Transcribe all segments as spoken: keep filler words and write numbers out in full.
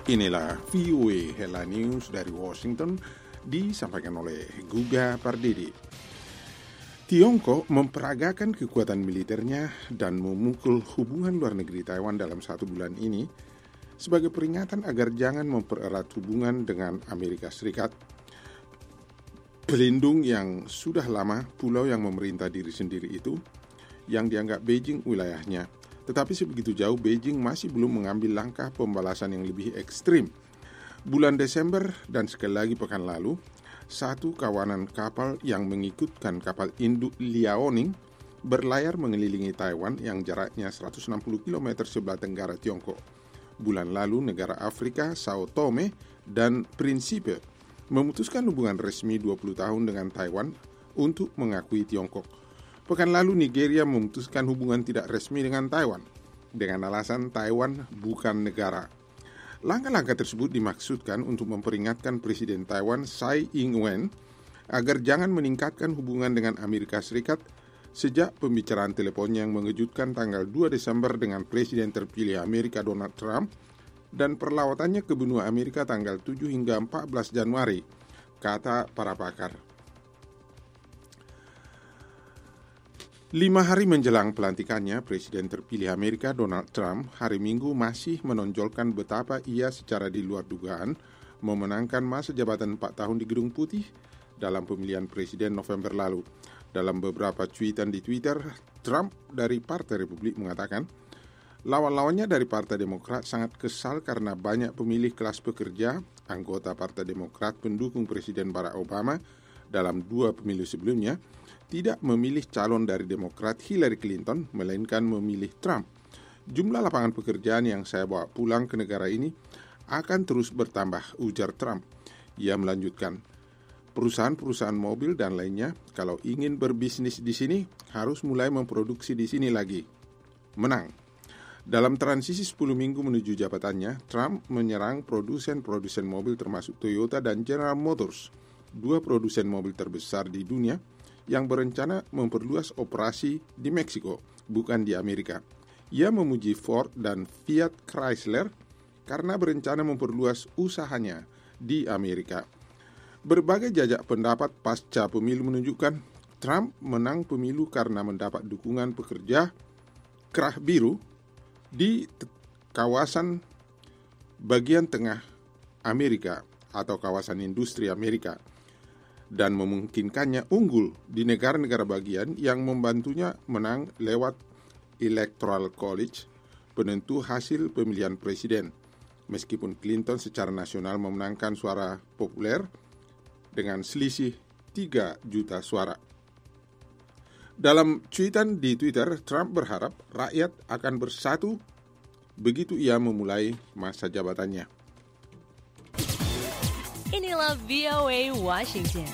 Inilah V O A Headline News dari Washington, disampaikan oleh Guga Pardede. Tiongkok memperagakan kekuatan militernya dan memukul hubungan luar negeri Taiwan dalam satu bulan ini sebagai peringatan agar jangan mempererat hubungan dengan Amerika Serikat, pelindung yang sudah lama pulau yang memerintah diri sendiri itu, yang dianggap Beijing wilayahnya. Tetapi sebegitu jauh Beijing masih belum mengambil langkah pembalasan yang lebih ekstrim. Bulan Desember dan sekali lagi pekan lalu, satu kawanan kapal yang mengikutkan kapal induk Liaoning berlayar mengelilingi Taiwan yang jaraknya seratus enam puluh kilometer sebelah tenggara Tiongkok. Bulan lalu negara Afrika Sao Tome dan Principe memutuskan hubungan resmi dua puluh tahun dengan Taiwan untuk mengakui Tiongkok. Pekan lalu Nigeria memutuskan hubungan tidak resmi dengan Taiwan dengan alasan Taiwan bukan negara. Langkah-langkah tersebut dimaksudkan untuk memperingatkan Presiden Taiwan Tsai Ing-wen agar jangan meningkatkan hubungan dengan Amerika Serikat sejak pembicaraan teleponnya yang mengejutkan tanggal dua Desember dengan Presiden terpilih Amerika Donald Trump dan perlawatannya ke benua Amerika tanggal tujuh hingga empat belas Januari, kata para pakar. Lima hari menjelang pelantikannya, Presiden terpilih Amerika Donald Trump hari Minggu masih menonjolkan betapa ia secara di luar dugaan memenangkan masa jabatan empat tahun di Gedung Putih dalam pemilihan presiden November lalu. Dalam beberapa cuitan di Twitter, Trump dari Partai Republik mengatakan, lawan-lawannya dari Partai Demokrat sangat kesal karena banyak pemilih kelas pekerja, anggota Partai Demokrat pendukung Presiden Barack Obama dalam dua pemilu sebelumnya, tidak memilih calon dari Demokrat Hillary Clinton, melainkan memilih Trump. Jumlah lapangan pekerjaan yang saya bawa pulang ke negara ini akan terus bertambah, ujar Trump. Ia melanjutkan, perusahaan-perusahaan mobil dan lainnya, kalau ingin berbisnis di sini, harus mulai memproduksi di sini lagi. Menang. Dalam transisi sepuluh minggu menuju jabatannya, Trump menyerang produsen-produsen mobil termasuk Toyota dan General Motors, dua produsen mobil terbesar di dunia, yang berencana memperluas operasi di Meksiko, bukan di Amerika. Ia memuji Ford dan Fiat Chrysler karena berencana memperluas usahanya di Amerika. Berbagai jajak pendapat pasca pemilu menunjukkan Trump menang pemilu karena mendapat dukungan pekerja kerah biru di kawasan bagian tengah Amerika atau kawasan industri Amerika, dan memungkinkannya unggul di negara-negara bagian yang membantunya menang lewat Electoral College, penentu hasil pemilihan presiden. Meskipun Clinton secara nasional memenangkan suara populer dengan selisih tiga juta suara. Dalam cuitan di Twitter, Trump berharap rakyat akan bersatu begitu ia memulai masa jabatannya. Inilah V O A Washington.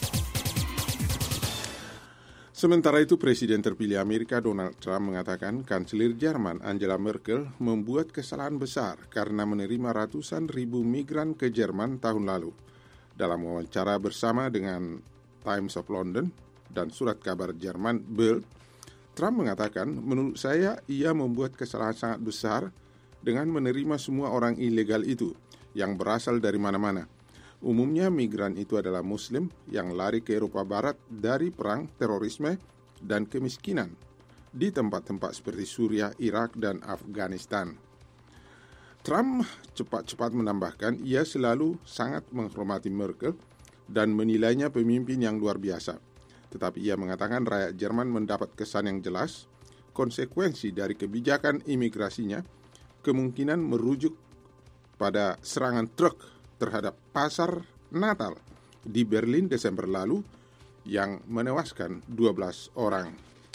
Sementara itu, Presiden terpilih Amerika Donald Trump mengatakan Kanselir Jerman Angela Merkel membuat kesalahan besar karena menerima ratusan ribu migran ke Jerman tahun lalu. Dalam wawancara bersama dengan Times of London dan surat kabar Jerman Bild, Trump mengatakan, menurut saya ia membuat kesalahan sangat besar dengan menerima semua orang ilegal itu yang berasal dari mana-mana. Umumnya migran itu adalah Muslim yang lari ke Eropa Barat dari perang, terorisme, dan kemiskinan di tempat-tempat seperti Suriah, Irak, dan Afghanistan. Trump cepat-cepat menambahkan ia selalu sangat menghormati Merkel dan menilainya pemimpin yang luar biasa. Tetapi ia mengatakan rakyat Jerman mendapat kesan yang jelas, konsekuensi dari kebijakan imigrasinya kemungkinan merujuk pada serangan truk terhadap pasar Natal di Berlin Desember lalu yang menewaskan dua belas orang.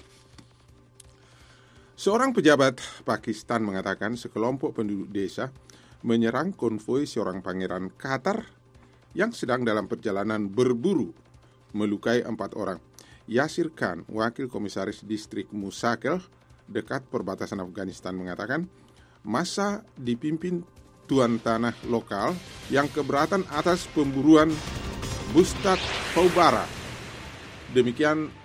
Seorang pejabat Pakistan mengatakan sekelompok penduduk desa menyerang konvoi seorang pangeran Qatar yang sedang dalam perjalanan berburu, melukai empat orang. Yasir Khan, wakil komisaris distrik Musakel dekat perbatasan Afghanistan mengatakan, massa dipimpin tuan tanah lokal yang keberatan atas pemburuan Bustad Faubara. Demikian